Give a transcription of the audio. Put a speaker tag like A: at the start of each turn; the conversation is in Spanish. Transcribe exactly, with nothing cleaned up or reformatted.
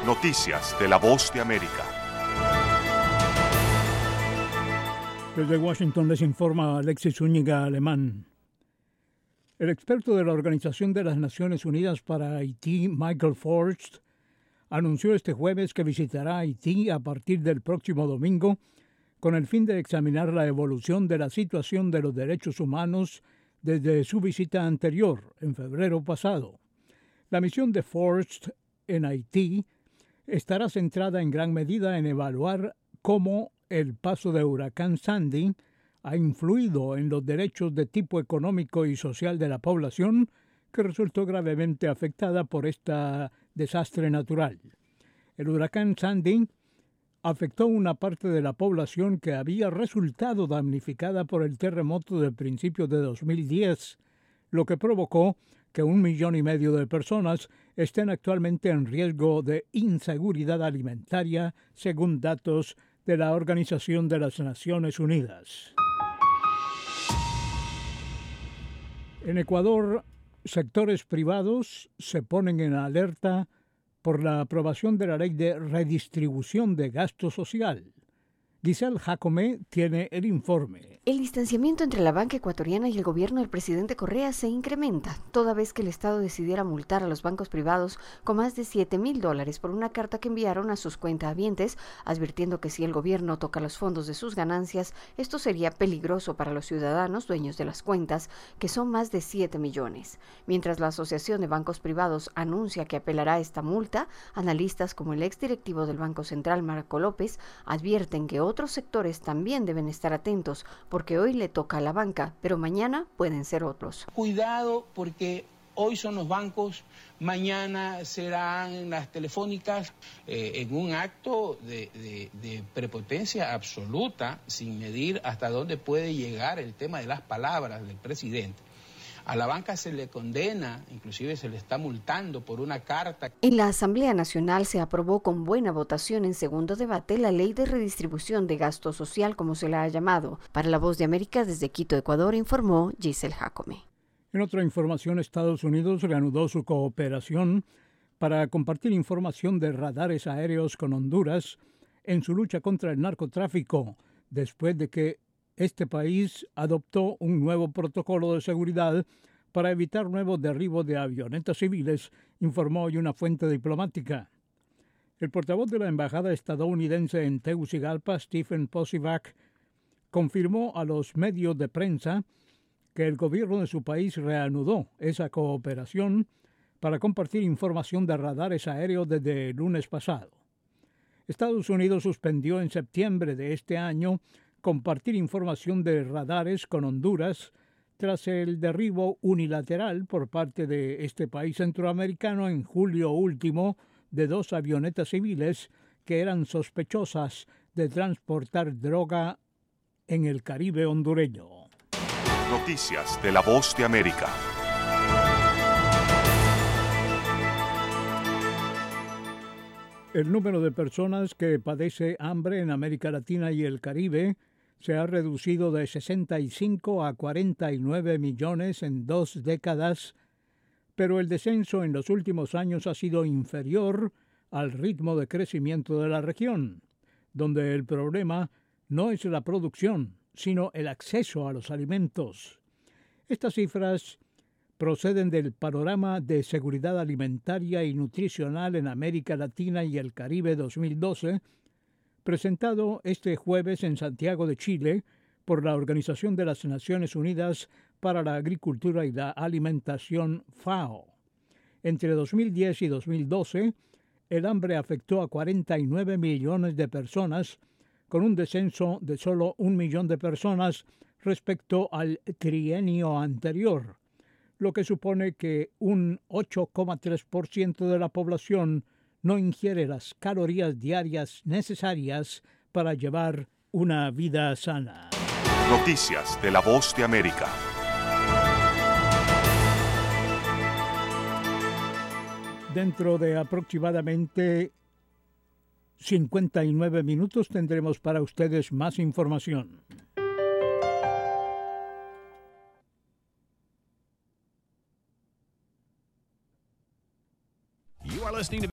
A: Noticias de la Voz de América.
B: Desde Washington les informa Alexis Zúñiga Alemán. El experto de la Organización de las Naciones Unidas para Haití, Michael Forst, anunció este jueves que visitará Haití a partir del próximo domingo con el fin de examinar la evolución de la situación de los derechos humanos desde su visita anterior, en febrero pasado. La misión de Forst en Haití estará centrada en gran medida en evaluar cómo el paso de huracán Sandy ha influido en los derechos de tipo económico y social de la población que resultó gravemente afectada por este desastre natural. El huracán Sandy afectó una parte de la población que había resultado damnificada por el terremoto de principios de dos mil diez, lo que provocó que un millón y medio de personas estén actualmente en riesgo de inseguridad alimentaria, según datos de la Organización de las Naciones Unidas. En Ecuador, sectores privados se ponen en alerta por la aprobación de la ley de redistribución de gasto social. Giselle Jacome tiene el informe.
C: El distanciamiento entre la banca ecuatoriana y el gobierno del presidente Correa se incrementa, toda vez que el Estado decidiera multar a los bancos privados con más de siete mil dólares por una carta que enviaron a sus cuentahabientes, advirtiendo que si el gobierno toca los fondos de sus ganancias, esto sería peligroso para los ciudadanos dueños de las cuentas, que son más de siete millones. Mientras la Asociación de Bancos Privados anuncia que apelará a esta multa, analistas como el exdirectivo del Banco Central, Marco López, advierten que otros sectores también deben estar atentos, porque hoy le toca a la banca, pero mañana pueden ser otros.
D: Cuidado, porque hoy son los bancos, mañana serán las telefónicas, eh, en un acto de, de, de prepotencia absoluta, sin medir hasta dónde puede llegar el tema de las palabras del presidente. A la banca se le condena, inclusive se le está multando por una carta.
C: En la Asamblea Nacional se aprobó con buena votación en segundo debate la ley de redistribución de gasto social, como se la ha llamado. Para La Voz de América, desde Quito, Ecuador, informó Giselle Jacome.
B: En otra información, Estados Unidos reanudó su cooperación para compartir información de radares aéreos con Honduras en su lucha contra el narcotráfico, después de que este país adoptó un nuevo protocolo de seguridad para evitar nuevos derribos de avionetas civiles, informó hoy una fuente diplomática. El portavoz de la embajada estadounidense en Tegucigalpa, Stephen Posivac, confirmó a los medios de prensa que el gobierno de su país reanudó esa cooperación para compartir información de radares aéreos desde el lunes pasado. Estados Unidos suspendió en septiembre de este año compartir información de radares con Honduras tras el derribo unilateral por parte de este país centroamericano en julio último de dos avionetas civiles que eran sospechosas de transportar droga en el Caribe hondureño.
A: Noticias de la Voz de América.
B: El número de personas que padece hambre en América Latina y el Caribe se ha reducido de sesenta y cinco a cuarenta y nueve millones en dos décadas, pero el descenso en los últimos años ha sido inferior al ritmo de crecimiento de la región, donde el problema no es la producción, sino el acceso a los alimentos. Estas cifras proceden del Panorama de Seguridad Alimentaria y Nutricional en América Latina y el Caribe dos mil doce, presentado este jueves en Santiago de Chile por la Organización de las Naciones Unidas para la Agricultura y la Alimentación, FAO. Entre dos mil diez y dos mil doce, el hambre afectó a cuarenta y nueve millones de personas, con un descenso de solo un millón de personas respecto al trienio anterior, lo que supone que un ocho coma tres por ciento de la población no ingiere las calorías diarias necesarias para llevar una vida sana.
A: Noticias de la Voz de América.
B: Dentro de aproximadamente cincuenta y nueve minutos tendremos para ustedes más información.
E: You are listening to